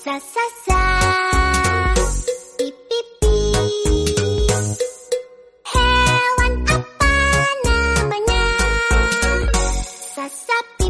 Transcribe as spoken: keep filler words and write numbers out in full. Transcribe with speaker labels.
Speaker 1: Sa sa sa, pi pi pi. Hewan apa namanya? Sasapi.